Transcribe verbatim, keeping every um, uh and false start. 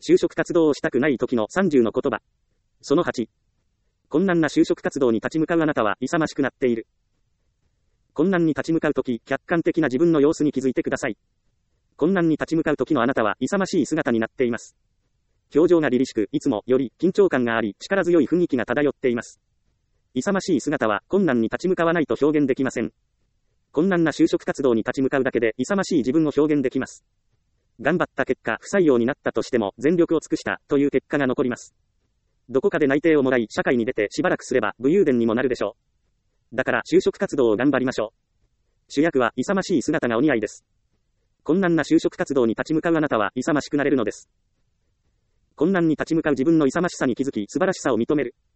就職活動をしたくない時のさんじゅうの言葉。そのはち。困難な就職活動に立ち向かうあなたは勇ましくなっている。困難に立ち向かうとき、客観的な自分の様子に気づいてください。困難に立ち向かうときのあなたは勇ましい姿になっています。表情が凛々しく、いつもより緊張感があり、力強い雰囲気が漂っています。勇ましい姿は困難に立ち向かわないと表現できません。困難な就職活動に立ち向かうだけで勇ましい自分を表現できます。頑張った結果、不採用になったとしても全力を尽くしたという結果が残ります。どこかで内定をもらい、社会に出てしばらくすれば武勇伝にもなるでしょう。だから就職活動を頑張りましょう。主役は勇ましい姿がお似合いです。困難な就職活動に立ち向かうあなたは勇ましくなれるのです。困難に立ち向かう自分の勇ましさに気づき、素晴らしさを認める。